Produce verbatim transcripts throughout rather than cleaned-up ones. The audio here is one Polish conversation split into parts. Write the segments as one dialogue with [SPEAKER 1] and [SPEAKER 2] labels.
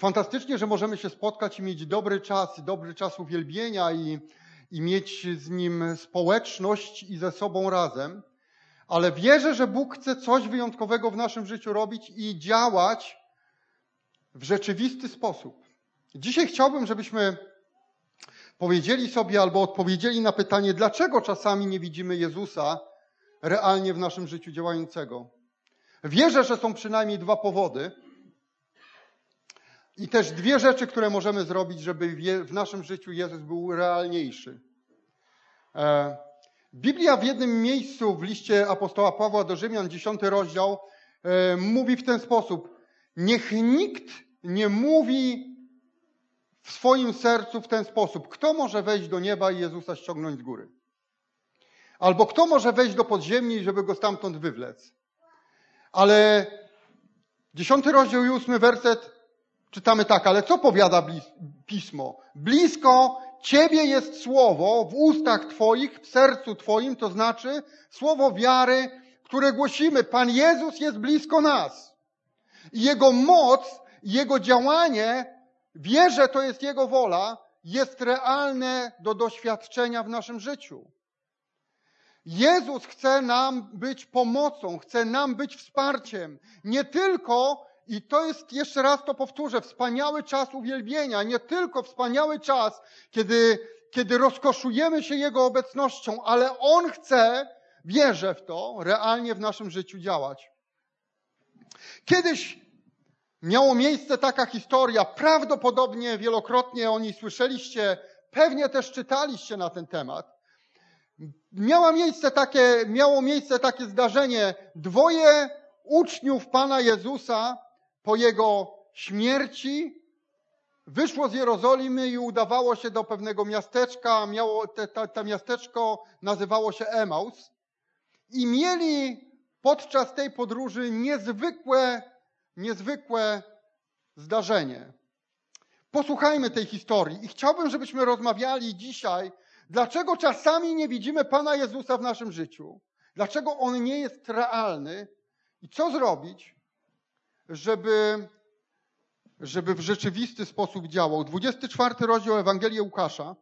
[SPEAKER 1] Fantastycznie, że możemy się spotkać i mieć dobry czas, dobry czas uwielbienia i, i mieć z Nim społeczność i ze sobą razem. Ale wierzę, że Bóg chce coś wyjątkowego w naszym życiu robić i działać w rzeczywisty sposób. Dzisiaj chciałbym, żebyśmy powiedzieli sobie albo odpowiedzieli na pytanie, dlaczego czasami nie widzimy Jezusa realnie w naszym życiu działającego. Wierzę, że są przynajmniej dwa powody i też dwie rzeczy, które możemy zrobić, żeby w naszym życiu Jezus był realniejszy. Biblia w jednym miejscu w liście apostoła Pawła do Rzymian, dziesiąty rozdział, mówi w ten sposób: niech nikt nie mówi w swoim sercu w ten sposób, kto może wejść do nieba i Jezusa ściągnąć z góry. Albo kto może wejść do podziemi, żeby go stamtąd wywlec. Ale dziesiąty rozdział i ósmy werset czytamy tak, ale co powiada Pismo? Blisko Ciebie jest słowo w ustach Twoich, w sercu Twoim, to znaczy słowo wiary, które głosimy. Pan Jezus jest blisko nas. I Jego moc, Jego działanie, wierzę, to jest Jego wola, jest realne do doświadczenia w naszym życiu. Jezus chce nam być pomocą, chce nam być wsparciem. Nie tylko, i to jest, jeszcze raz to powtórzę, wspaniały czas uwielbienia, nie tylko wspaniały czas, kiedy, kiedy rozkoszujemy się Jego obecnością, ale On chce, wierzę w to, realnie w naszym życiu działać. Kiedyś miało miejsce taka historia, prawdopodobnie wielokrotnie o niej słyszeliście, pewnie też czytaliście na ten temat. Miało miejsce takie, miało miejsce takie zdarzenie. Dwoje uczniów Pana Jezusa po Jego śmierci wyszło z Jerozolimy i udawało się do pewnego miasteczka. Miało, te, te, to miasteczko nazywało się Emaus. I mieli podczas tej podróży niezwykłe, niezwykłe zdarzenie. Posłuchajmy tej historii i chciałbym, żebyśmy rozmawiali dzisiaj, dlaczego czasami nie widzimy Pana Jezusa w naszym życiu, dlaczego On nie jest realny i co zrobić, żeby, żeby w rzeczywisty sposób działał. dwudziesty czwarty rozdział Ewangelii Łukasza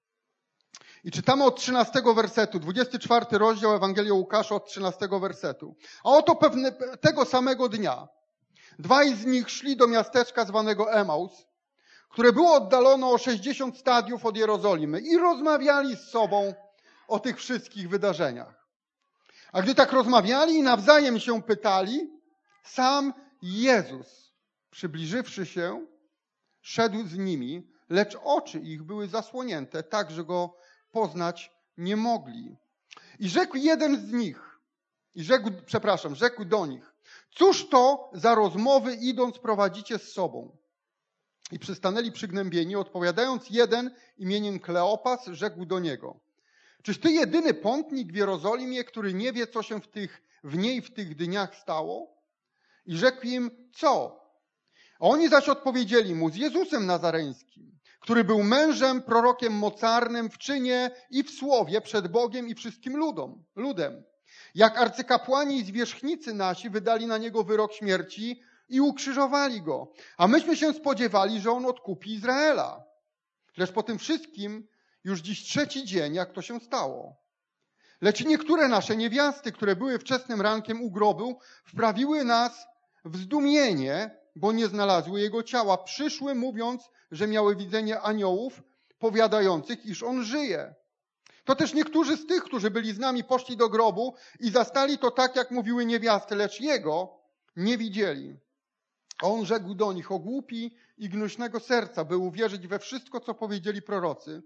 [SPEAKER 1] i czytamy od trzynastego wersetu. dwudziesty czwarty rozdział Ewangelii Łukasza od trzynastego wersetu. A oto pewne, tego samego dnia dwaj z nich szli do miasteczka zwanego Emaus, które było oddalone o sześćdziesiąt stadiów od Jerozolimy i rozmawiali z sobą o tych wszystkich wydarzeniach. A gdy tak rozmawiali i nawzajem się pytali, sam Jezus, przybliżywszy się, szedł z nimi, lecz oczy ich były zasłonięte, tak, że Go poznać nie mogli. I rzekł jeden z nich, i rzekł, przepraszam, rzekł do nich, cóż to za rozmowy idąc prowadzicie z sobą? I przystanęli przygnębieni, odpowiadając jeden imieniem Kleopas, rzekł do niego, czyś ty jedyny pątnik w Jerozolimie, który nie wie, co się w, tych, w niej w tych dniach stało? I rzekł im, co? A oni zaś odpowiedzieli mu, z Jezusem Nazareńskim, który był mężem, prorokiem mocarnym w czynie i w słowie przed Bogiem i wszystkim ludom, ludem. Jak arcykapłani i zwierzchnicy nasi wydali na niego wyrok śmierci i ukrzyżowali go. A myśmy się spodziewali, że on odkupi Izraela. Lecz po tym wszystkim już dziś trzeci dzień, jak to się stało. Lecz niektóre nasze niewiasty, które były wczesnym rankiem u grobu, wprawiły nas w zdumienie, bo nie znalazły jego ciała. Przyszły mówiąc, że miały widzenie aniołów, powiadających, iż on żyje. To też niektórzy z tych, którzy byli z nami, poszli do grobu i zastali to tak, jak mówiły niewiasty, lecz jego nie widzieli. A on rzekł do nich, o głupi i gnuśnego serca, by uwierzyć we wszystko, co powiedzieli prorocy.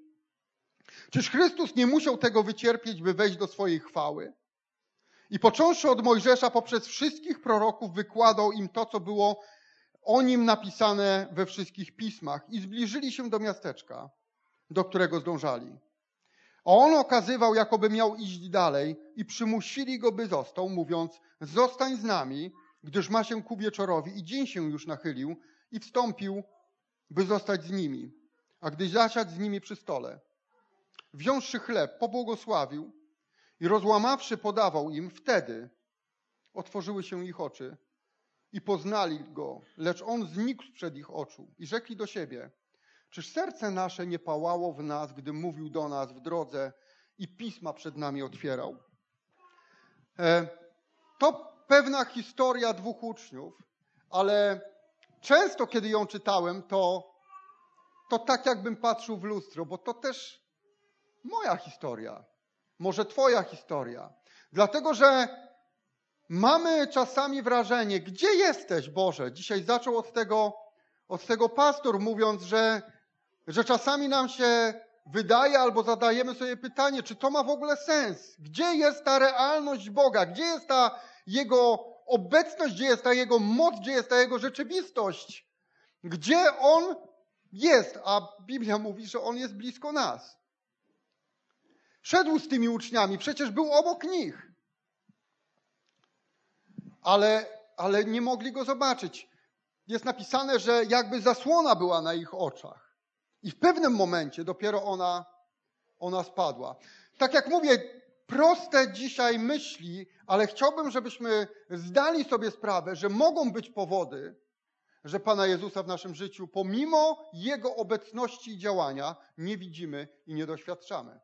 [SPEAKER 1] Czyż Chrystus nie musiał tego wycierpieć, by wejść do swojej chwały? I począwszy od Mojżesza, poprzez wszystkich proroków wykładał im to, co było o nim napisane we wszystkich pismach. I zbliżyli się do miasteczka, do którego zdążali. A on okazywał, jakoby miał iść dalej i przymusili go, by został, mówiąc, zostań z nami, gdyż ma się ku wieczorowi i dzień się już nachylił i wstąpił, by zostać z nimi. A gdy zasiadł z nimi przy stole, wziąwszy chleb, pobłogosławił i rozłamawszy podawał im, wtedy otworzyły się ich oczy i poznali go, lecz on znikł sprzed ich oczu i rzekli do siebie: czyż serce nasze nie pałało w nas, gdy mówił do nas w drodze i pisma przed nami otwierał? To pewna historia dwóch uczniów, ale często, kiedy ją czytałem, to, to tak jakbym patrzył w lustro, bo to też moja historia, może twoja historia. Dlatego, że mamy czasami wrażenie, gdzie jesteś, Boże? Dzisiaj zaczął od tego, od tego pastor, mówiąc, że, że czasami nam się wydaje albo zadajemy sobie pytanie, czy to ma w ogóle sens? Gdzie jest ta realność Boga? Gdzie jest ta Jego obecność? Gdzie jest ta Jego moc? Gdzie jest ta Jego rzeczywistość? Gdzie On jest? A Biblia mówi, że On jest blisko nas. Szedł z tymi uczniami, przecież był obok nich. Ale, ale nie mogli Go zobaczyć. Jest napisane, że jakby zasłona była na ich oczach. I w pewnym momencie dopiero ona, ona spadła. Tak jak mówię, proste dzisiaj myśli, ale chciałbym, żebyśmy zdali sobie sprawę, że mogą być powody, że Pana Jezusa w naszym życiu, pomimo Jego obecności i działania, nie widzimy i nie doświadczamy.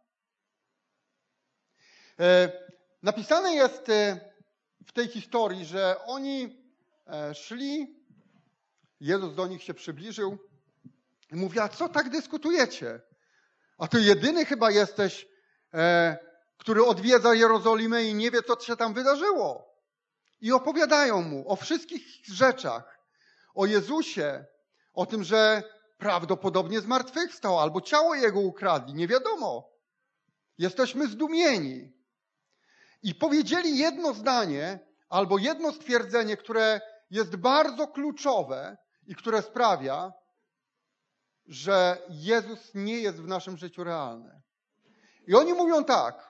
[SPEAKER 1] Napisane jest w tej historii, że oni szli, Jezus do nich się przybliżył i mówi: a co tak dyskutujecie? A ty jedyny chyba jesteś, który odwiedza Jerozolimę i nie wie, co się tam wydarzyło. I opowiadają mu o wszystkich rzeczach, o Jezusie, o tym, że prawdopodobnie zmartwychwstał, albo ciało Jego ukradli, nie wiadomo. Jesteśmy zdumieni. I powiedzieli jedno zdanie, albo jedno stwierdzenie, które jest bardzo kluczowe i które sprawia, że Jezus nie jest w naszym życiu realny. I oni mówią tak: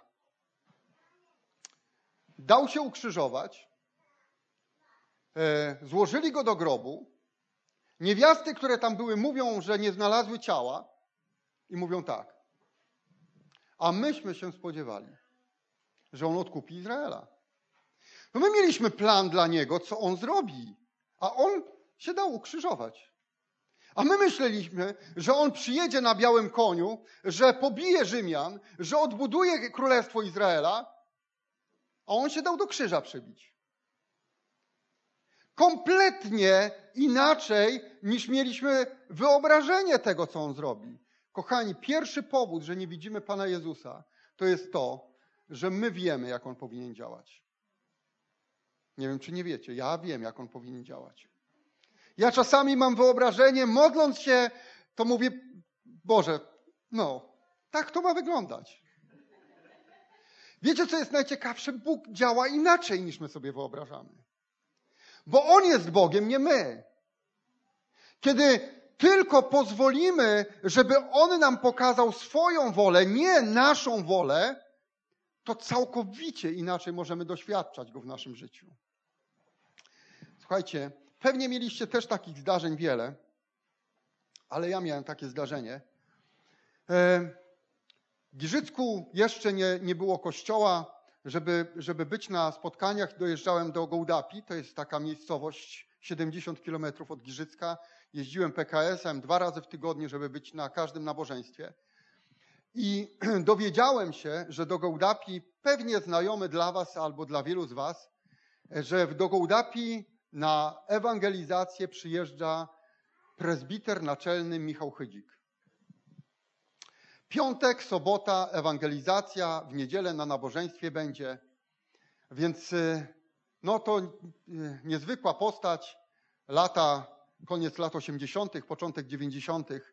[SPEAKER 1] dał się ukrzyżować, złożyli Go do grobu, niewiasty, które tam były, mówią, że nie znalazły ciała i mówią tak: a myśmy się spodziewali, że On odkupi Izraela. No my mieliśmy plan dla Niego, co On zrobi, a On się dał ukrzyżować. A my myśleliśmy, że On przyjedzie na białym koniu, że pobije Rzymian, że odbuduje Królestwo Izraela, a On się dał do krzyża przybić. Kompletnie inaczej niż mieliśmy wyobrażenie tego, co On zrobi. Kochani, pierwszy powód, że nie widzimy Pana Jezusa, to jest to, że my wiemy, jak On powinien działać. Nie wiem, czy nie wiecie, ja wiem, jak On powinien działać. Ja czasami mam wyobrażenie, modląc się, to mówię: Boże, no, tak to ma wyglądać. Wiecie, co jest najciekawsze? Bóg działa inaczej, niż my sobie wyobrażamy. Bo On jest Bogiem, nie my. Kiedy tylko pozwolimy, żeby On nam pokazał swoją wolę, nie naszą wolę, to całkowicie inaczej możemy doświadczać Go w naszym życiu. Słuchajcie, pewnie mieliście też takich zdarzeń wiele, ale ja miałem takie zdarzenie. W Giżycku jeszcze nie, nie było kościoła. Żeby, żeby być na spotkaniach, dojeżdżałem do Gołdapi. To jest taka miejscowość siedemdziesiąt kilometrów od Giżycka. Jeździłem P K S-em dwa razy w tygodniu, żeby być na każdym nabożeństwie. I dowiedziałem się, że do Gołdapi, pewnie znajomy dla was albo dla wielu z was, że do Gołdapi na ewangelizację przyjeżdża prezbiter naczelny Michał Chydzik. Piątek, sobota, ewangelizacja, w niedzielę na nabożeństwie będzie. Więc no to niezwykła postać. Lata, koniec lat osiemdziesiątych, początek dziewięćdziesiątych.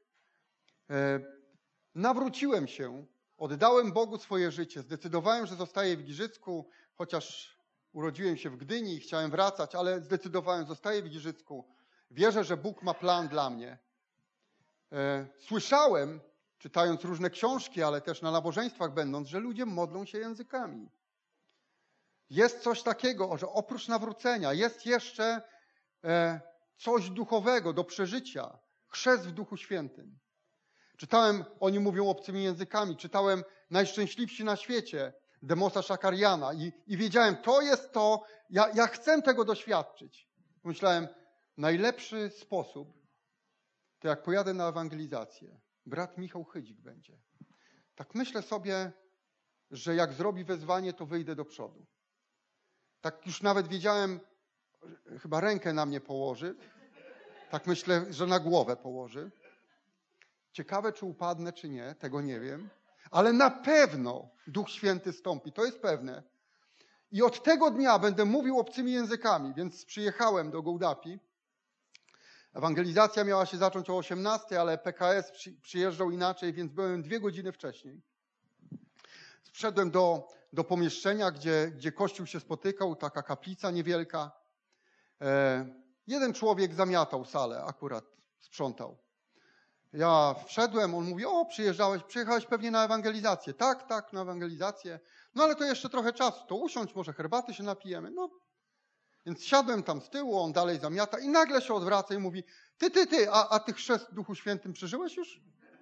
[SPEAKER 1] Nawróciłem się, oddałem Bogu swoje życie. Zdecydowałem, że zostaję w Giżycku, chociaż urodziłem się w Gdyni i chciałem wracać, ale zdecydowałem, zostaję w Giżycku. Wierzę, że Bóg ma plan dla mnie. Słyszałem, czytając różne książki, ale też na nabożeństwach będąc, że ludzie modlą się językami. Jest coś takiego, że oprócz nawrócenia jest jeszcze coś duchowego do przeżycia. Chrzest w Duchu Świętym. Czytałem, oni mówią obcymi językami, czytałem Najszczęśliwsi na świecie, Demosa Szakariana i, i wiedziałem, to jest to, ja, ja chcę tego doświadczyć. Pomyślałem, najlepszy sposób, to jak pojadę na ewangelizację, brat Michał Chydzik będzie. Tak myślę sobie, że jak zrobi wezwanie, to wyjdę do przodu. Tak już nawet wiedziałem, chyba rękę na mnie położy. Tak myślę, że na głowę położy. Ciekawe, czy upadnę, czy nie, tego nie wiem. Ale na pewno Duch Święty stąpi, to jest pewne. I od tego dnia będę mówił obcymi językami, więc przyjechałem do Gołdapi. Ewangelizacja miała się zacząć o osiemnastej, ale P K S przy, przyjeżdżał inaczej, więc byłem dwie godziny wcześniej. Wszedłem do, do pomieszczenia, gdzie, gdzie Kościół się spotykał, taka kaplica niewielka. E, jeden człowiek zamiatał salę, akurat sprzątał. Ja wszedłem, on mówi, o przyjeżdżałeś, przyjechałeś pewnie na ewangelizację. Tak, tak, na ewangelizację. No ale to jeszcze trochę czasu, to usiądź, może herbaty się napijemy. No. Więc siadłem tam z tyłu, on dalej zamiata i nagle się odwraca i mówi, ty, ty, ty, a, a ty chrzest w Duchu Świętym przeżyłeś już?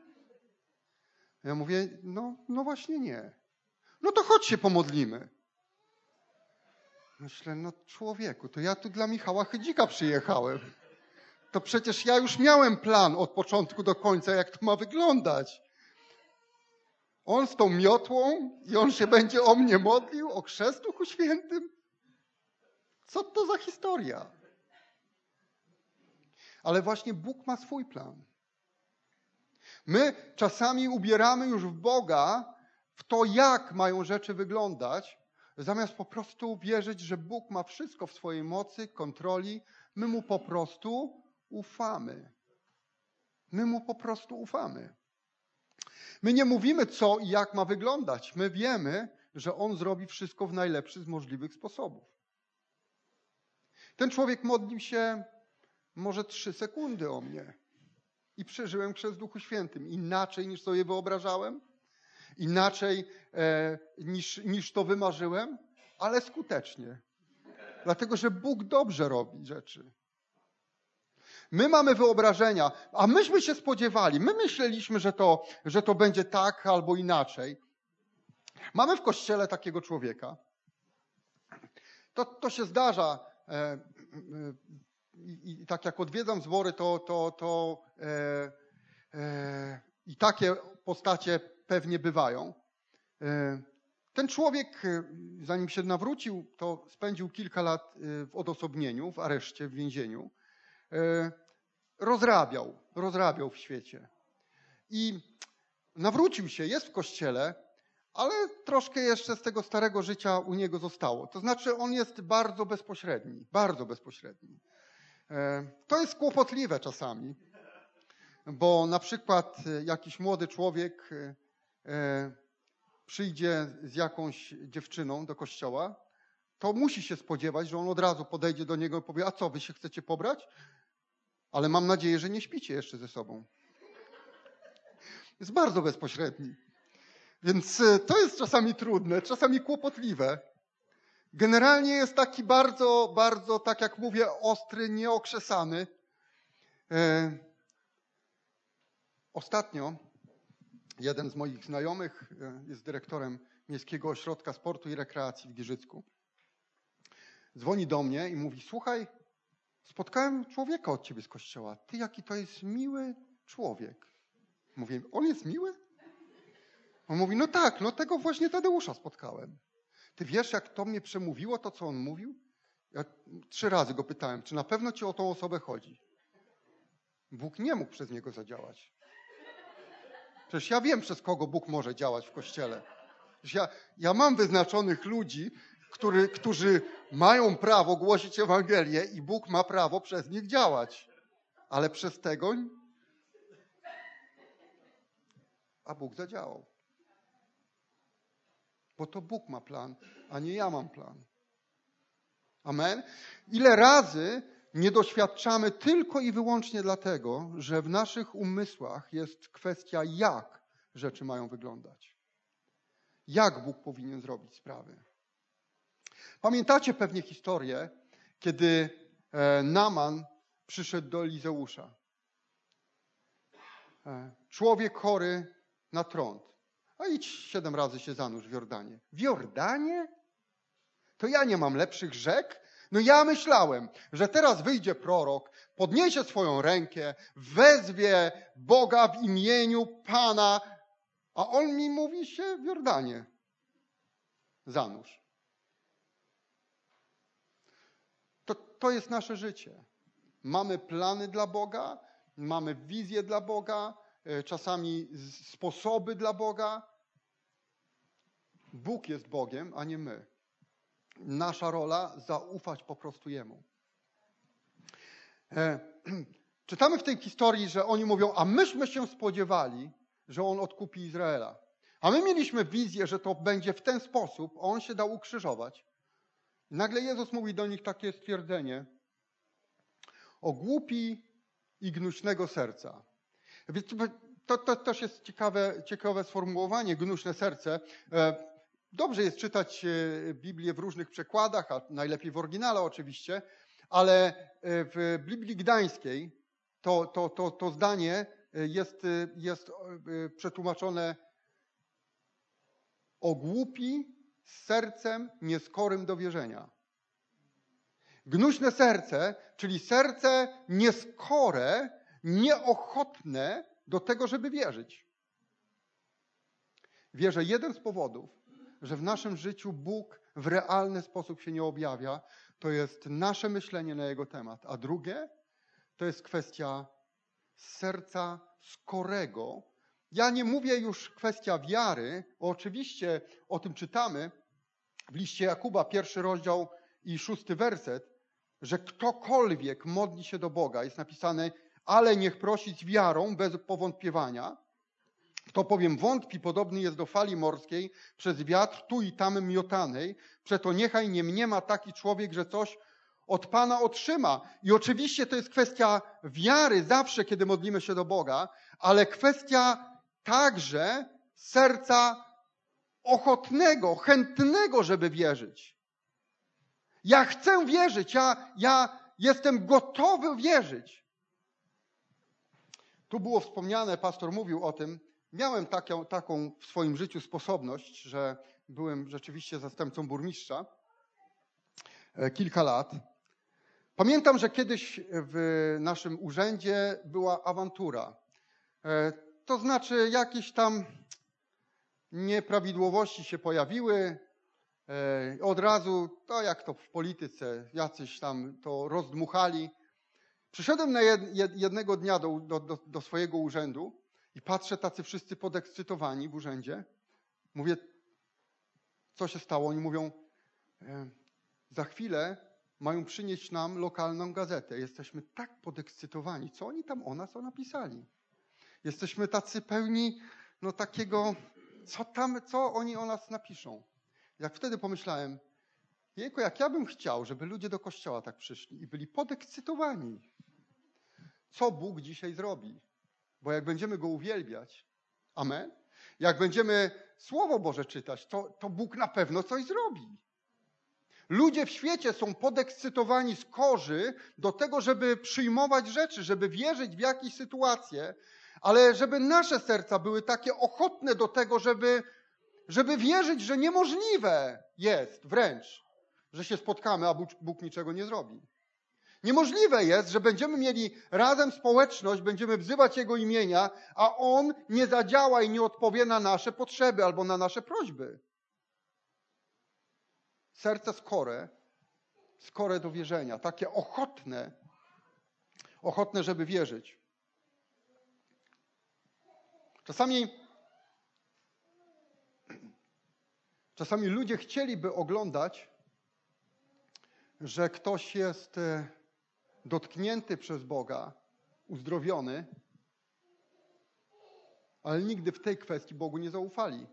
[SPEAKER 1] Ja mówię, no, no właśnie nie. No to chodź się pomodlimy. Myślę, no człowieku, to ja tu dla Michała Chydzika przyjechałem. To przecież ja już miałem plan od początku do końca, jak to ma wyglądać. On z tą miotłą i on się będzie o mnie modlił, o chrzest w Duchu Świętym? Co to za historia? Ale właśnie Bóg ma swój plan. My czasami ubieramy już w Boga w to, jak mają rzeczy wyglądać, zamiast po prostu wierzyć, że Bóg ma wszystko w swojej mocy, kontroli. My Mu po prostu ufamy. My Mu po prostu ufamy. My nie mówimy, co i jak ma wyglądać. My wiemy, że On zrobi wszystko w najlepszy z możliwych sposobów. Ten człowiek modlił się może trzy sekundy o mnie. I przeżyłem chrzest w Duchu Świętym. Inaczej niż sobie wyobrażałem. Inaczej e, niż, niż to wymarzyłem. Ale skutecznie. Dlatego, że Bóg dobrze robi rzeczy. My mamy wyobrażenia, a myśmy się spodziewali. My myśleliśmy, że to, że to będzie tak albo inaczej. Mamy w kościele takiego człowieka. To, to się zdarza. E, I, I tak jak odwiedzam zbory, to, to, to e, e, i takie postacie pewnie bywają. E, ten człowiek, zanim się nawrócił, to spędził kilka lat w odosobnieniu, w areszcie, w więzieniu. E, rozrabiał, rozrabiał w świecie. I nawrócił się, jest w kościele, ale troszkę jeszcze z tego starego życia u niego zostało. To znaczy on jest bardzo bezpośredni, bardzo bezpośredni. To jest kłopotliwe czasami, bo na przykład jakiś młody człowiek przyjdzie z jakąś dziewczyną do kościoła, to musi się spodziewać, że on od razu podejdzie do niego i powie, a co, wy się chcecie pobrać? Ale mam nadzieję, że nie śpicie jeszcze ze sobą. Jest bardzo bezpośredni. Więc to jest czasami trudne, czasami kłopotliwe. Generalnie jest taki bardzo, bardzo, tak jak mówię, ostry, nieokrzesany. E... Ostatnio jeden z moich znajomych jest dyrektorem Miejskiego Ośrodka Sportu i Rekreacji w Giżycku. Dzwoni do mnie i mówi, słuchaj, spotkałem człowieka od ciebie z kościoła. Ty, jaki to jest miły człowiek. Mówię, on jest miły? On mówi, no tak, no tego właśnie Tadeusza spotkałem. Ty wiesz, jak to mnie przemówiło, to co on mówił? Ja trzy razy go pytałem, czy na pewno ci o tą osobę chodzi? Bóg nie mógł przez niego zadziałać. Przecież ja wiem, przez kogo Bóg może działać w Kościele. Przecież ja, ja mam wyznaczonych ludzi, który, którzy mają prawo głosić Ewangelię i Bóg ma prawo przez nich działać. Ale przez tego... A Bóg zadziałał. Bo to Bóg ma plan, a nie ja mam plan. Amen? Ile razy nie doświadczamy tylko i wyłącznie dlatego, że w naszych umysłach jest kwestia, jak rzeczy mają wyglądać. Jak Bóg powinien zrobić sprawy. Pamiętacie pewnie historię, kiedy Naaman przyszedł do Elizeusza. Człowiek chory na trąd. A idź siedem razy się zanurz w Jordanie. W Jordanie? To ja nie mam lepszych rzek? No ja myślałem, że teraz wyjdzie prorok, podniesie swoją rękę, wezwie Boga w imieniu Pana, a on mi mówi się w Jordanie zanurz. To, to jest nasze życie. Mamy plany dla Boga, mamy wizję dla Boga, czasami sposoby dla Boga. Bóg jest Bogiem, a nie my. Nasza rola zaufać po prostu Jemu. E, czytamy w tej historii, że oni mówią, a myśmy się spodziewali, że On odkupi Izraela. A my mieliśmy wizję, że to będzie w ten sposób, a On się dał ukrzyżować. I nagle Jezus mówi do nich takie stwierdzenie: o głupi i gnuśnego serca. Więc to, to też jest ciekawe, ciekawe sformułowanie, gnuśne serce. Dobrze jest czytać Biblię w różnych przekładach, a najlepiej w oryginale oczywiście, ale w Biblii Gdańskiej to, to, to, to zdanie jest, jest przetłumaczone o głupi z sercem nieskorym do wierzenia. Gnuśne serce, czyli serce nieskore, nieochotne do tego, żeby wierzyć. Wierzę, jeden z powodów, że w naszym życiu Bóg w realny sposób się nie objawia, to jest nasze myślenie na Jego temat. A drugie, to jest kwestia serca skorego. Ja nie mówię już kwestia wiary, bo oczywiście o tym czytamy w liście Jakuba, pierwszy rozdział i szósty werset, że ktokolwiek modli się do Boga, jest napisane, ale niech prosi z wiarą, bez powątpiewania. Kto powiem wątpi, podobny jest do fali morskiej, przez wiatr tu i tam miotanej, przeto niechaj nie mniema taki człowiek, że coś od Pana otrzyma. I oczywiście to jest kwestia wiary zawsze, kiedy modlimy się do Boga, ale kwestia także serca ochotnego, chętnego, żeby wierzyć. Ja chcę wierzyć, ja, ja jestem gotowy wierzyć. Tu było wspomniane, pastor mówił o tym, miałem taką, taką w swoim życiu sposobność, że byłem rzeczywiście zastępcą burmistrza kilka lat. Pamiętam, że kiedyś w naszym urzędzie była awantura. To znaczy jakieś tam nieprawidłowości się pojawiły. Od razu, to jak to w polityce, jacyś tam to rozdmuchali. Przyszedłem na jed, jednego dnia do, do, do swojego urzędu i patrzę, tacy wszyscy podekscytowani w urzędzie. Mówię, co się stało? Oni mówią, za chwilę mają przynieść nam lokalną gazetę. Jesteśmy tak podekscytowani. Co oni tam o nas napisali? Jesteśmy tacy pełni no takiego, co tam, co oni o nas napiszą. Jak wtedy pomyślałem, jejku, jak ja bym chciał, żeby ludzie do kościoła tak przyszli i byli podekscytowani. Co Bóg dzisiaj zrobi? Bo jak będziemy Go uwielbiać, amen, jak będziemy Słowo Boże czytać, to, to Bóg na pewno coś zrobi. Ludzie w świecie są podekscytowani z korzy do tego, żeby przyjmować rzeczy, żeby wierzyć w jakieś sytuacje, ale żeby nasze serca były takie ochotne do tego, żeby, żeby wierzyć, że niemożliwe jest wręcz, że się spotkamy, a Bóg, Bóg niczego nie zrobi. Niemożliwe jest, że będziemy mieli razem społeczność, będziemy wzywać Jego imienia, a On nie zadziała i nie odpowie na nasze potrzeby albo na nasze prośby. Serce skore, skore do wierzenia, takie ochotne, ochotne, żeby wierzyć. Czasami, czasami ludzie chcieliby oglądać, że ktoś jest dotknięty przez Boga, uzdrowiony, ale nigdy w tej kwestii Bogu nie zaufali.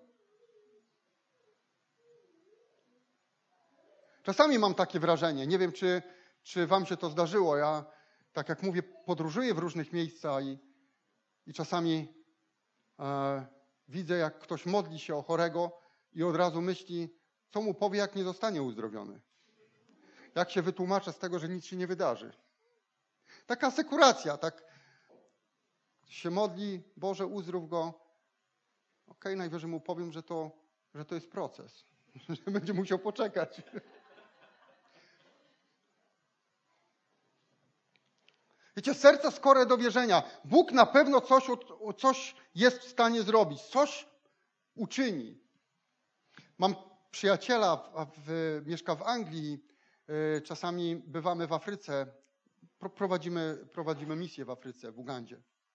[SPEAKER 1] Czasami mam takie wrażenie, nie wiem, czy, czy wam się to zdarzyło. Ja, tak jak mówię, podróżuję w różnych miejscach i, i czasami e, widzę, jak ktoś modli się o chorego i od razu myśli, co mu powie, jak nie zostanie uzdrowiony. Jak się wytłumaczę z tego, że nic się nie wydarzy. Taka asekuracja, tak się modli, Boże, uzdrów go. Okej, okay, najwyżej mu powiem, że to, że to jest proces, że będzie musiał poczekać. Wiecie, serce skore do wierzenia. Bóg na pewno coś, coś jest w stanie zrobić, coś uczyni. Mam przyjaciela, w, w, mieszka w Anglii, y, czasami bywamy w Afryce, pro, prowadzimy, prowadzimy misję w Afryce, w Ugandzie.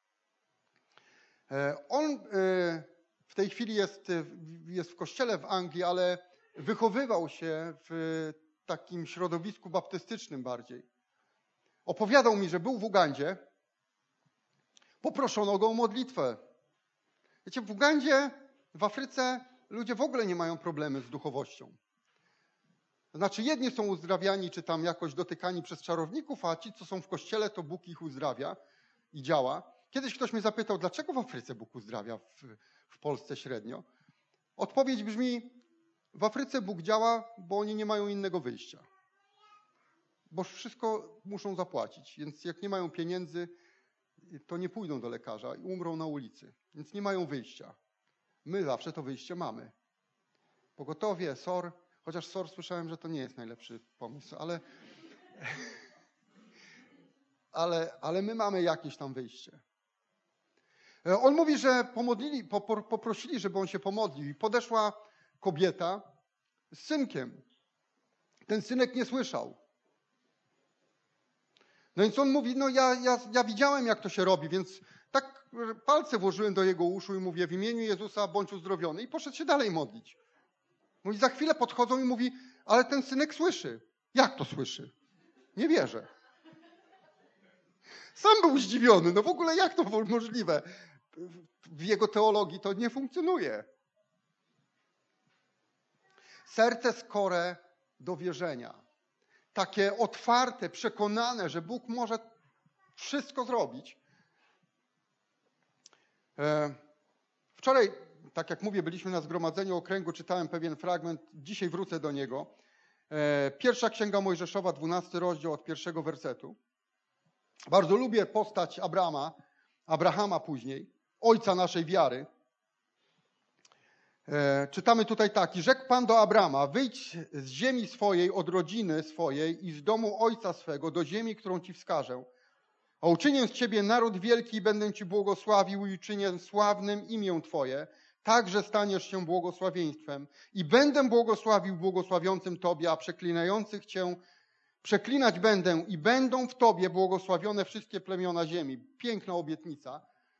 [SPEAKER 1] Y, on y, w tej chwili jest, jest w kościele w Anglii, ale wychowywał się w takim środowisku baptystycznym bardziej. Opowiadał mi, że był w Ugandzie, poproszono go o modlitwę. Wiecie, w Ugandzie, w Afryce ludzie w ogóle nie mają problemy z duchowością. Znaczy jedni są uzdrawiani, czy tam jakoś dotykani przez czarowników, a ci, co są w kościele, to Bóg ich uzdrawia i działa. Kiedyś ktoś mnie zapytał, dlaczego w Afryce Bóg uzdrawia, w, w Polsce średnio. Odpowiedź brzmi, w Afryce Bóg działa, bo oni nie mają innego wyjścia. Bo wszystko muszą zapłacić, więc jak nie mają pieniędzy, to nie pójdą do lekarza i umrą na ulicy, więc nie mają wyjścia. My zawsze to wyjście mamy. Pogotowie, S O R, chociaż S O R słyszałem, że to nie jest najlepszy pomysł, ale, ale, ale my mamy jakieś tam wyjście. On mówi, że pomodlili, poprosili, żeby on się pomodlił i podeszła kobieta z synkiem. Ten synek nie słyszał. No więc on mówi, no ja, ja, ja widziałem, jak to się robi, więc tak palce włożyłem do jego uszu i mówię, w imieniu Jezusa bądź uzdrowiony. I poszedł się dalej modlić. Mówi, za chwilę podchodzą i mówi, ale ten synek słyszy. Jak to słyszy? Nie wierzę. Sam był zdziwiony, no w ogóle jak to możliwe? W jego teologii to nie funkcjonuje. Serce skore do wierzenia. Takie otwarte, przekonane, że Bóg może wszystko zrobić. Wczoraj, tak jak mówię, byliśmy na zgromadzeniu okręgu, czytałem pewien fragment, dzisiaj wrócę do niego. Pierwsza Księga Mojżeszowa, dwunasty rozdział od pierwszego wersetu. Bardzo lubię postać Abrama, Abrahama później, ojca naszej wiary. Czytamy tutaj tak. I rzekł Pan do Abrama, wyjdź z ziemi swojej, od rodziny swojej i z domu ojca swego do ziemi, którą ci wskażę. A uczynię z ciebie naród wielki i będę ci błogosławił i uczynię sławnym imię twoje, tak, że staniesz się błogosławieństwem. I będę błogosławił błogosławiącym tobie, a przeklinających cię przeklinać będę i będą w tobie błogosławione wszystkie plemiona ziemi. Piękna obietnica.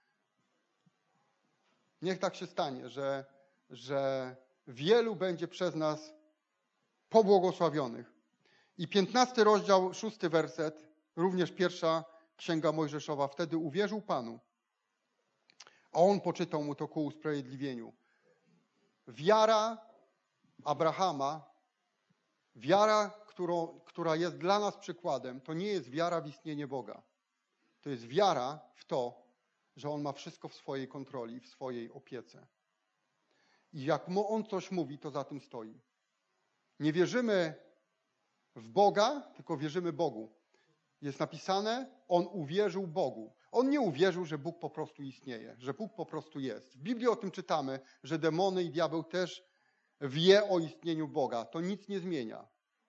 [SPEAKER 1] Niech tak się stanie, że że wielu będzie przez nas pobłogosławionych. I piętnasty rozdział, szósty werset, również pierwsza Księga Mojżeszowa. Wtedy uwierzył Panu, a On poczytał mu to ku usprawiedliwieniu. Wiara Abrahama, wiara, którą, która jest dla nas przykładem, to nie jest wiara w istnienie Boga. To jest wiara w to, że On ma wszystko w swojej kontroli, w swojej opiece. I jak mu on coś mówi, to za tym stoi. Nie wierzymy w Boga, tylko wierzymy Bogu. Jest napisane, on uwierzył Bogu. On nie uwierzył, że Bóg po prostu istnieje, że Bóg po prostu jest. W Biblii o tym czytamy, że demony i diabeł też wie o istnieniu Boga. To nic nie zmienia.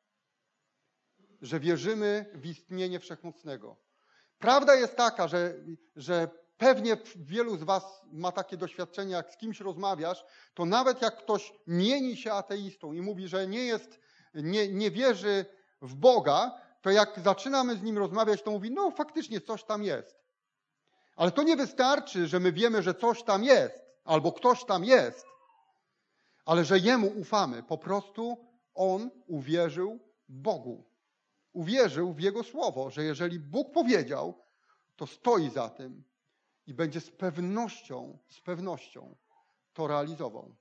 [SPEAKER 1] Że wierzymy w istnienie Wszechmocnego. Prawda jest taka, że, że pewnie wielu z was ma takie doświadczenie, jak z kimś rozmawiasz, to nawet jak ktoś mieni się ateistą i mówi, że nie jest, nie, nie wierzy w Boga, to jak zaczynamy z nim rozmawiać, to mówi, no faktycznie coś tam jest. Ale to nie wystarczy, że my wiemy, że coś tam jest, albo ktoś tam jest, ale że Jemu ufamy. Po prostu On uwierzył Bogu. Uwierzył w Jego słowo, że jeżeli Bóg powiedział, to stoi za tym i będzie z pewnością, z pewnością to realizował.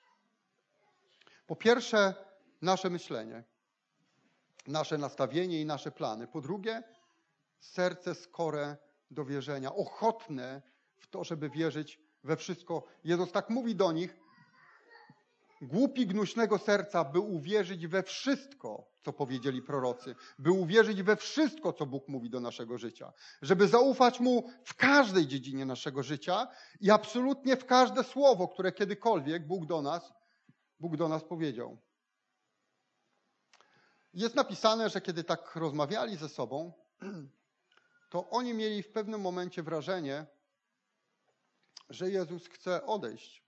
[SPEAKER 1] Po pierwsze, nasze myślenie, nasze nastawienie i nasze plany. Po drugie, serce skore do wierzenia, ochotne w to, żeby wierzyć we wszystko. Jezus tak mówi do nich, głupi gnuśnego serca, by uwierzyć we wszystko, co powiedzieli prorocy, by uwierzyć we wszystko, co Bóg mówi do naszego życia, żeby zaufać Mu w każdej dziedzinie naszego życia i absolutnie w każde słowo, które kiedykolwiek Bóg do nas, Bóg do nas powiedział. Jest napisane, że kiedy tak rozmawiali ze sobą, to oni mieli w pewnym momencie wrażenie, że Jezus chce odejść,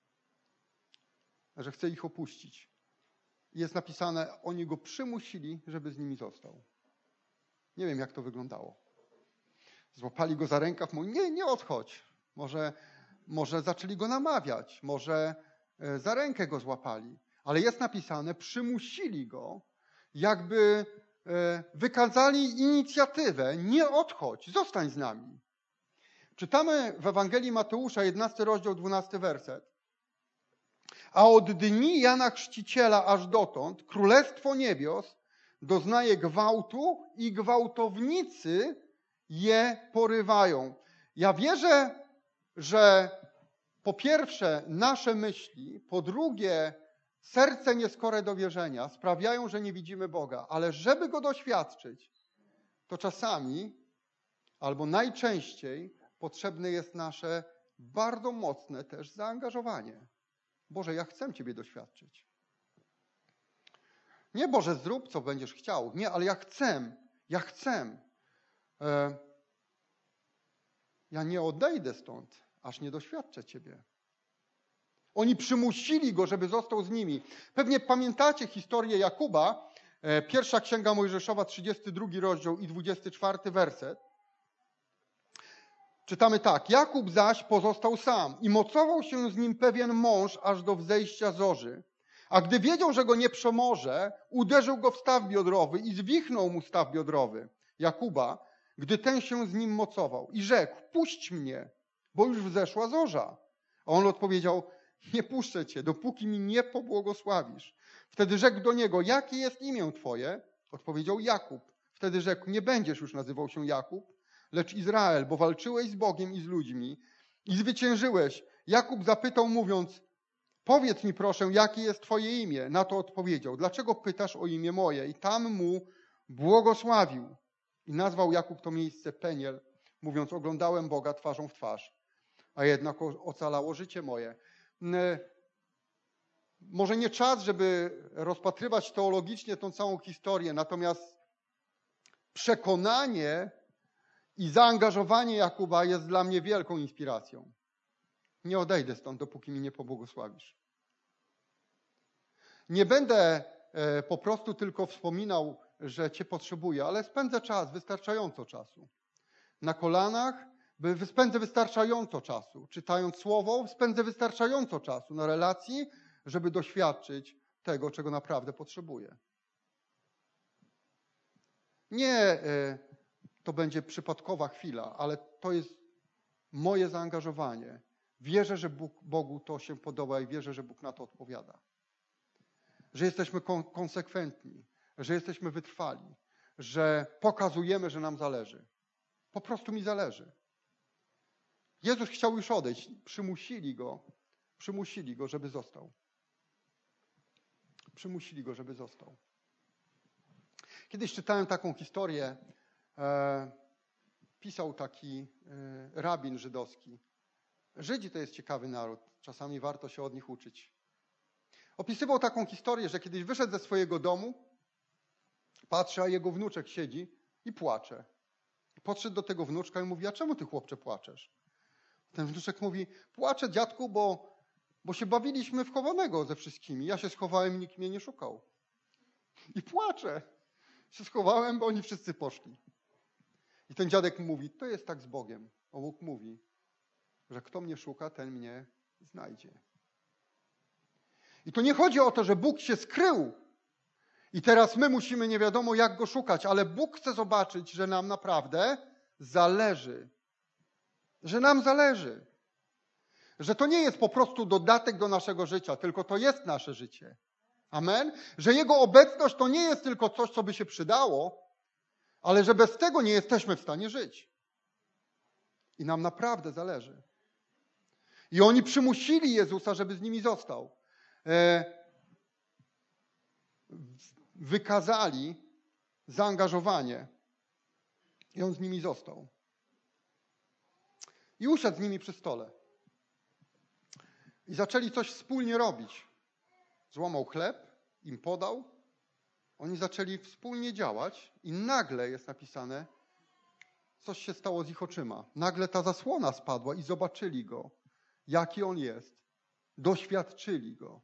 [SPEAKER 1] że chce ich opuścić. Jest napisane, oni go przymusili, żeby z nimi został. Nie wiem, jak to wyglądało. Złapali go za rękaw, mówią, nie, nie odchodź. Może, może zaczęli go namawiać, może za rękę go złapali. Ale jest napisane, przymusili go, jakby wykazali inicjatywę, nie odchodź, zostań z nami. Czytamy w Ewangelii Mateusza, jedenasty rozdział, dwunasty werset. A od dni Jana Chrzciciela aż dotąd Królestwo Niebios doznaje gwałtu i gwałtownicy je porywają. Ja wierzę, że po pierwsze nasze myśli, po drugie serce nieskore do wierzenia sprawiają, że nie widzimy Boga, ale żeby Go doświadczyć, to czasami albo najczęściej potrzebne jest nasze bardzo mocne też zaangażowanie. Boże, ja chcę Ciebie doświadczyć. Nie, Boże, zrób, co będziesz chciał. Nie, ale ja chcę, ja chcę. E, ja nie odejdę stąd, aż nie doświadczę Ciebie. Oni przymusili Go, żeby został z nimi. Pewnie pamiętacie historię Jakuba, e, pierwsza Księga Mojżeszowa, trzydziesty drugi rozdział i dwudziesty czwarty werset. Czytamy tak. Jakub zaś pozostał sam i mocował się z nim pewien mąż aż do wzejścia zorzy. A gdy wiedział, że go nie przemoże, uderzył go w staw biodrowy i zwichnął mu staw biodrowy Jakuba, gdy ten się z nim mocował. I rzekł, puść mnie, bo już wzeszła zorza. A on odpowiedział, nie puszczę cię, dopóki mi nie pobłogosławisz. Wtedy rzekł do niego, jakie jest imię twoje? Odpowiedział Jakub. Wtedy rzekł, nie będziesz już nazywał się Jakub, lecz Izrael, bo walczyłeś z Bogiem i z ludźmi i zwyciężyłeś. Jakub zapytał mówiąc, powiedz mi proszę, jakie jest twoje imię? Na to odpowiedział, dlaczego pytasz o imię moje? I tam mu błogosławił. I nazwał Jakub to miejsce Peniel, mówiąc, oglądałem Boga twarzą w twarz, a jednak ocalało życie moje. Może nie czas, żeby rozpatrywać teologicznie tą całą historię, natomiast przekonanie i zaangażowanie Jakuba jest dla mnie wielką inspiracją. Nie odejdę stąd, dopóki mi nie pobłogosławisz. Nie będę po prostu tylko wspominał, że Cię potrzebuję, ale spędzę czas, wystarczająco czasu. Na kolanach spędzę wystarczająco czasu. Czytając Słowo, spędzę wystarczająco czasu na relacji, żeby doświadczyć tego, czego naprawdę potrzebuję. Nie to będzie przypadkowa chwila, ale to jest moje zaangażowanie. Wierzę, że Bóg, Bogu to się podoba i wierzę, że Bóg na to odpowiada. Że jesteśmy kon- konsekwentni, że jesteśmy wytrwali, że pokazujemy, że nam zależy. Po prostu mi zależy. Jezus chciał już odejść. Przymusili Go, przymusili Go, żeby został. Przymusili Go, żeby został. Kiedyś czytałem taką historię. E, pisał taki e, rabin żydowski. Żydzi to jest ciekawy naród. Czasami warto się od nich uczyć. Opisywał taką historię, że kiedyś wyszedł ze swojego domu, patrzy, a jego wnuczek siedzi i płacze. Podszedł do tego wnuczka i mówi, a czemu ty, chłopcze, płaczesz? Ten wnuczek mówi, płaczę, dziadku, bo, bo się bawiliśmy w chowanego ze wszystkimi. Ja się schowałem i nikt mnie nie szukał. I płaczę. Się schowałem, bo oni wszyscy poszli. I ten dziadek mówi, to jest tak z Bogiem. A Bóg mówi, że kto mnie szuka, ten mnie znajdzie. I to nie chodzi o to, że Bóg się skrył i teraz my musimy nie wiadomo jak Go szukać, ale Bóg chce zobaczyć, że nam naprawdę zależy. Że nam zależy. Że to nie jest po prostu dodatek do naszego życia, tylko to jest nasze życie. Amen? Że Jego obecność to nie jest tylko coś, co by się przydało, ale że bez tego nie jesteśmy w stanie żyć. I nam naprawdę zależy. I oni przymusili Jezusa, żeby z nimi został. Wykazali zaangażowanie i on z nimi został. I usiadł z nimi przy stole. I zaczęli coś wspólnie robić. Złamał chleb, im podał. Oni zaczęli wspólnie działać i nagle jest napisane, coś się stało z ich oczyma. Nagle ta zasłona spadła i zobaczyli Go, jaki On jest. Doświadczyli Go.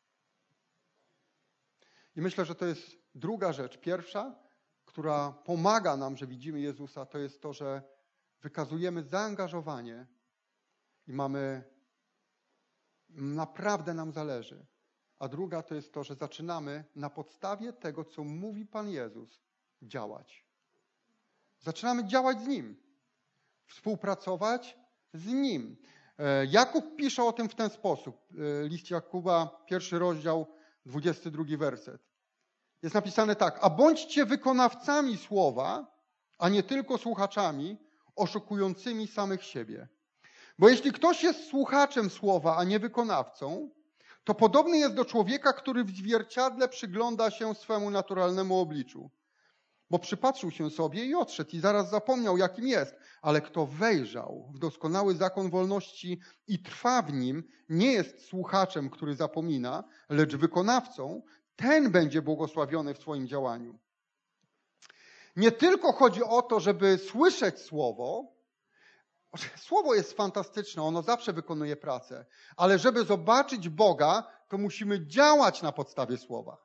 [SPEAKER 1] I myślę, że to jest druga rzecz. Pierwsza, która pomaga nam, że widzimy Jezusa, to jest to, że wykazujemy zaangażowanie i mamy, naprawdę nam zależy. A druga to jest to, że zaczynamy na podstawie tego, co mówi Pan Jezus, działać. Zaczynamy działać z Nim. Współpracować z Nim. Jakub pisze o tym w ten sposób. List Jakuba, pierwszy rozdział, dwudziesty drugi werset. Jest napisane tak. A bądźcie wykonawcami słowa, a nie tylko słuchaczami, oszukującymi samych siebie. Bo jeśli ktoś jest słuchaczem słowa, a nie wykonawcą, to podobny jest do człowieka, który w zwierciadle przygląda się swemu naturalnemu obliczu. Bo przypatrzył się sobie i odszedł i zaraz zapomniał, jakim jest. Ale kto wejrzał w doskonały zakon wolności i trwa w nim, nie jest słuchaczem, który zapomina, lecz wykonawcą, ten będzie błogosławiony w swoim działaniu. Nie tylko chodzi o to, żeby słyszeć słowo. Słowo jest fantastyczne, ono zawsze wykonuje pracę. Ale żeby zobaczyć Boga, to musimy działać na podstawie słowa.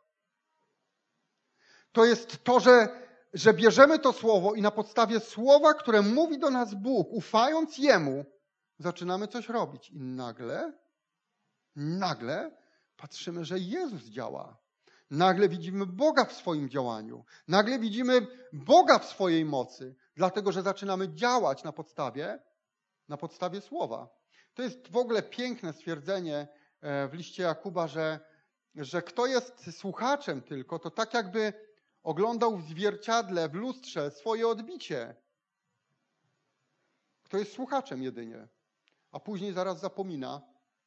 [SPEAKER 1] To jest to, że, że bierzemy to słowo i na podstawie słowa, które mówi do nas Bóg, ufając Jemu, zaczynamy coś robić. I nagle, nagle patrzymy, że Jezus działa. Nagle widzimy Boga w swoim działaniu. Nagle widzimy Boga w swojej mocy, dlatego że zaczynamy działać na podstawie, na podstawie słowa. To jest w ogóle piękne stwierdzenie w liście Jakuba, że, że kto jest słuchaczem tylko, to tak jakby oglądał w zwierciadle, w lustrze swoje odbicie. Kto jest słuchaczem jedynie, a później zaraz zapomina,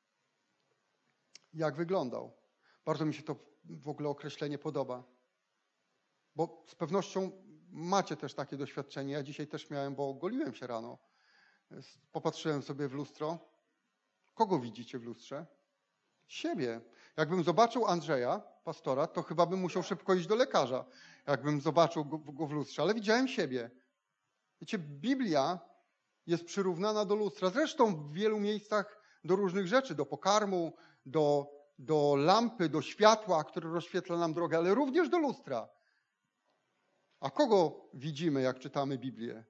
[SPEAKER 1] jak wyglądał. Bardzo mi się to w ogóle określenie podoba. Bo z pewnością macie też takie doświadczenie. Ja dzisiaj też miałem, bo goliłem się rano. Popatrzyłem sobie w lustro. Kogo widzicie w lustrze? Siebie. Jakbym zobaczył Andrzeja, pastora, to chyba bym musiał szybko iść do lekarza, jakbym zobaczył go, go w lustrze. Ale widziałem siebie. Wiecie, Biblia jest przyrównana do lustra. Zresztą w wielu miejscach do różnych rzeczy, do pokarmu, do, do lampy, do światła, które rozświetla nam drogę, ale również do lustra. A kogo widzimy, jak czytamy Biblię?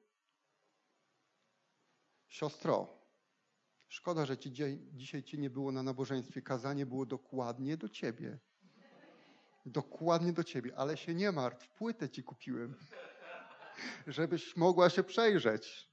[SPEAKER 1] Siostro, szkoda, że ci dzisiaj cię nie było na nabożeństwie. Kazanie było dokładnie do ciebie. Dokładnie do ciebie, ale się nie martw, płytę ci kupiłem, żebyś mogła się przejrzeć.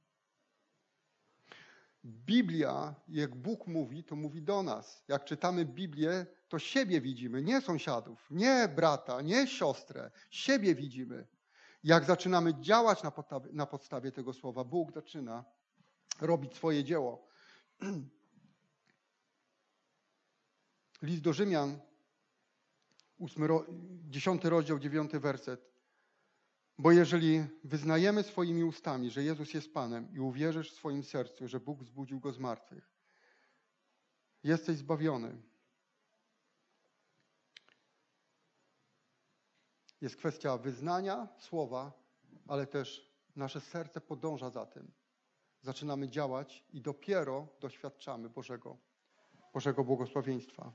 [SPEAKER 1] Biblia, jak Bóg mówi, to mówi do nas. Jak czytamy Biblię, to siebie widzimy, nie sąsiadów, nie brata, nie siostrę. Siebie widzimy. Jak zaczynamy działać na podstawie, na podstawie tego słowa, Bóg zaczyna robić swoje dzieło. List do Rzymian, ósmy, dziesiąty rozdział, dziewiąty werset. Bo jeżeli wyznajemy swoimi ustami, że Jezus jest Panem i uwierzysz w swoim sercu, że Bóg wzbudził Go z martwych, jesteś zbawiony. Jest kwestia wyznania słowa, ale też nasze serce podąża za tym. Zaczynamy działać i dopiero doświadczamy Bożego, Bożego błogosławieństwa.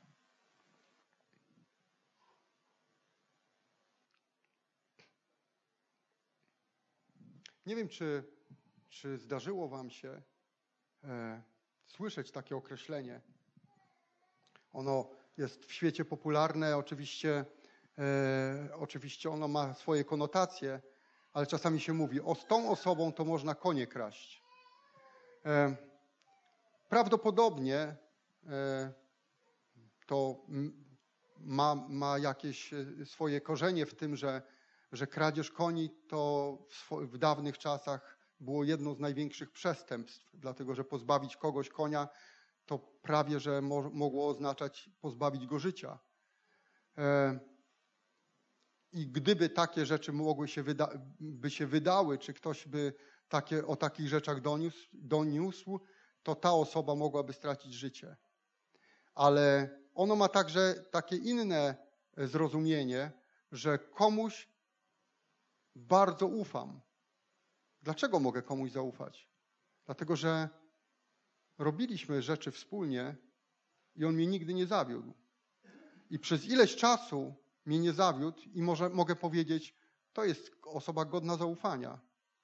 [SPEAKER 1] Nie wiem, czy, czy zdarzyło wam się e, słyszeć takie określenie. Ono jest w świecie popularne, oczywiście, e, oczywiście ono ma swoje konotacje, ale czasami się mówi, o z tą osobą to można konie kraść. E, prawdopodobnie e, to ma, ma jakieś swoje korzenie w tym, że że kradzież koni to w, w dawnych czasach było jedno z największych przestępstw, dlatego że pozbawić kogoś konia to prawie, że mo, mogło oznaczać pozbawić go życia. E, I gdyby takie rzeczy mogły się, wyda, by się wydały, czy ktoś by takie, o takich rzeczach doniósł, doniósł, to ta osoba mogłaby stracić życie. Ale ono ma także takie inne zrozumienie, że komuś bardzo ufam. Dlaczego mogę komuś zaufać? Dlatego, że robiliśmy rzeczy wspólnie i on mnie nigdy nie zawiódł. I przez ileś czasu mnie nie zawiódł i może, mogę powiedzieć, to jest osoba godna zaufania.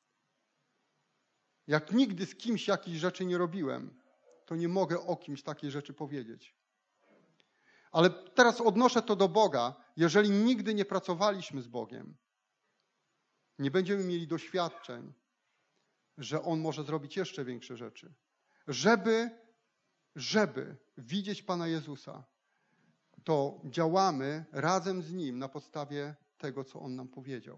[SPEAKER 1] Jak nigdy z kimś jakichś rzeczy nie robiłem, to nie mogę o kimś takiej rzeczy powiedzieć. Ale teraz odnoszę to do Boga. Jeżeli nigdy nie pracowaliśmy z Bogiem, nie będziemy mieli doświadczeń, że On może zrobić jeszcze większe rzeczy. Żeby, żeby widzieć Pana Jezusa, to działamy razem z Nim na podstawie tego, co On nam powiedział.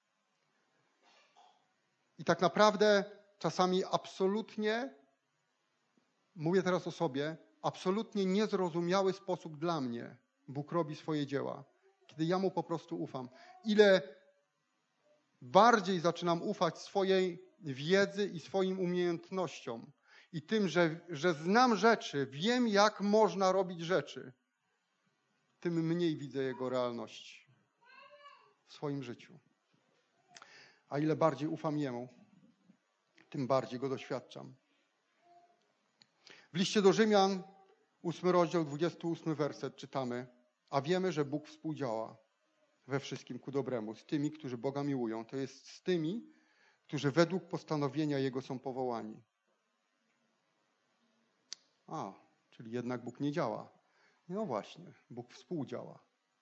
[SPEAKER 1] I tak naprawdę czasami absolutnie, mówię teraz o sobie, absolutnie niezrozumiały sposób dla mnie Bóg robi swoje dzieła, kiedy ja Mu po prostu ufam. Ile bardziej zaczynam ufać swojej wiedzy i swoim umiejętnościom i tym, że, że znam rzeczy, wiem, jak można robić rzeczy, tym mniej widzę Jego realności w swoim życiu. A ile bardziej ufam Jemu, tym bardziej Go doświadczam. W liście do Rzymian, ósmy rozdział, dwudziesty ósmy werset czytamy: a wiemy, że Bóg współdziała we wszystkim ku dobremu z tymi, którzy Boga miłują, to jest z tymi, którzy według postanowienia Jego są powołani. A, czyli jednak Bóg nie działa. No właśnie, Bóg współdziała.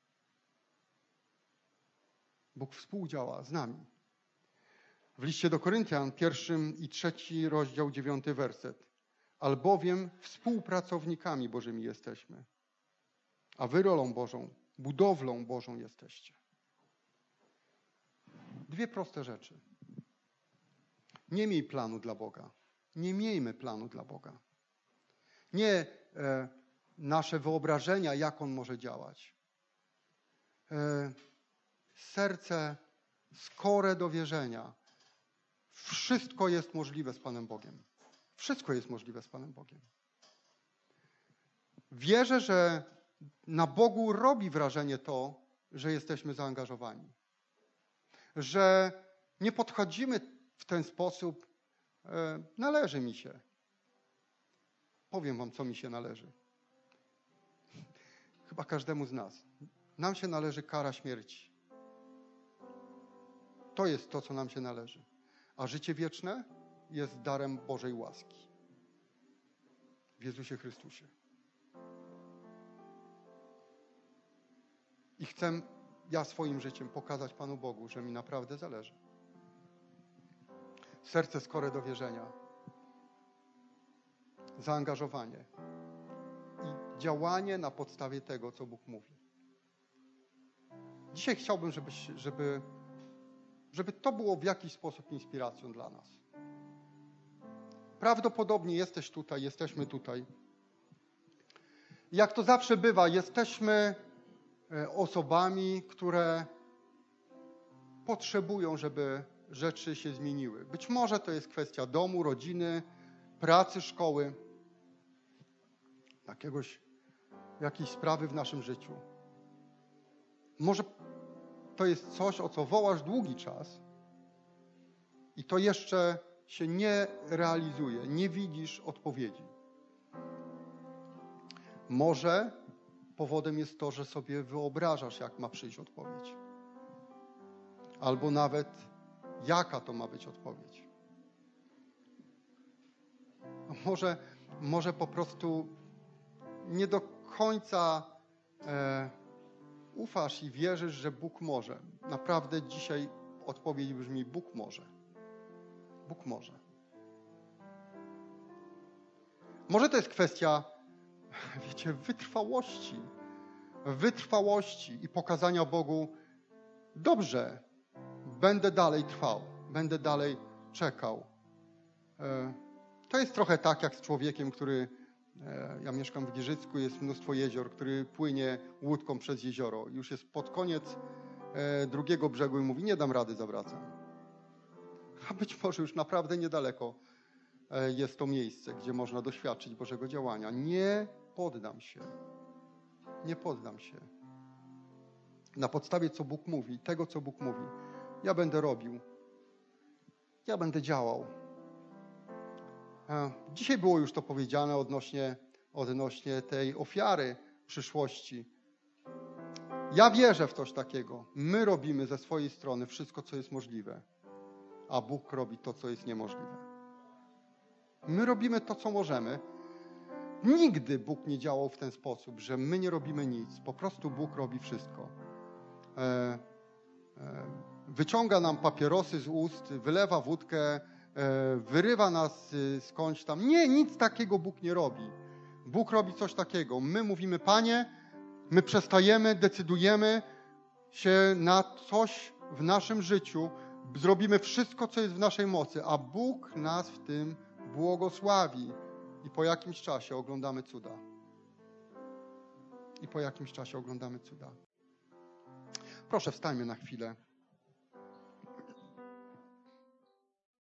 [SPEAKER 1] Bóg współdziała z nami. W liście do Koryntian, pierwszym i trzeci rozdział, dziewiąty werset. Albowiem współpracownikami Bożymi jesteśmy, a wy rolą Bożą, budowlą Bożą jesteście. Dwie proste rzeczy. Nie miej planu dla Boga. Nie miejmy planu dla Boga. Nie e, nasze wyobrażenia, jak On może działać. E, serce skore do wierzenia. Wszystko jest możliwe z Panem Bogiem. Wszystko jest możliwe z Panem Bogiem. Wierzę, że na Bogu robi wrażenie to, że jesteśmy zaangażowani. Że nie podchodzimy w ten sposób, e, należy mi się. Powiem wam, co mi się należy. Chyba każdemu z nas. Nam się należy kara śmierci. To jest to, co nam się należy. A życie wieczne jest darem Bożej łaski. W Jezusie Chrystusie. I chcę ja swoim życiem pokazać Panu Bogu, że mi naprawdę zależy. Serce skore do wierzenia. Zaangażowanie. I działanie na podstawie tego, co Bóg mówi. Dzisiaj chciałbym, żeby, żeby, żeby to było w jakiś sposób inspiracją dla nas. Prawdopodobnie jesteś tutaj, jesteśmy tutaj. Jak to zawsze bywa, jesteśmy osobami, które potrzebują, żeby rzeczy się zmieniły. Być może to jest kwestia domu, rodziny, pracy, szkoły, jakiegoś, jakiejś sprawy w naszym życiu. Może to jest coś, o co wołasz długi czas i to jeszcze się nie realizuje, nie widzisz odpowiedzi. Może powodem jest to, że sobie wyobrażasz, jak ma przyjść odpowiedź. Albo nawet jaka to ma być odpowiedź. A może, może po prostu nie do końca e, ufasz i wierzysz, że Bóg może. Naprawdę dzisiaj odpowiedź brzmi: Bóg może. Bóg może. Może to jest kwestia, wiecie, wytrwałości. Wytrwałości i pokazania Bogu: dobrze, będę dalej trwał, będę dalej czekał. To jest trochę tak jak z człowiekiem, który, ja mieszkam w Giżycku, jest mnóstwo jezior, który płynie łódką przez jezioro. Już jest pod koniec drugiego brzegu i mówi: nie dam rady, zawracam. A być może już naprawdę niedaleko jest to miejsce, gdzie można doświadczyć Bożego działania. Nie poddam się. Nie poddam się. Na podstawie, co Bóg mówi, tego, co Bóg mówi, ja będę robił. ja będę działał. Dzisiaj było już to powiedziane odnośnie, odnośnie tej ofiary przyszłości. Ja wierzę w coś takiego. My robimy ze swojej strony wszystko, co jest możliwe, a Bóg robi to, co jest niemożliwe. My robimy to, co możemy. Nigdy Bóg nie działał w ten sposób, że my nie robimy nic. Po prostu Bóg robi wszystko. E, e, wyciąga nam papierosy z ust, wylewa wódkę, e, wyrywa nas skądś tam. Nie, nic takiego Bóg nie robi. Bóg robi coś takiego. My mówimy, Panie, my przestajemy, decydujemy się na coś w naszym życiu. Zrobimy wszystko, co jest w naszej mocy, a Bóg nas w tym błogosławi. I po jakimś czasie oglądamy cuda. I po jakimś czasie oglądamy cuda. Proszę, wstańmy na chwilę.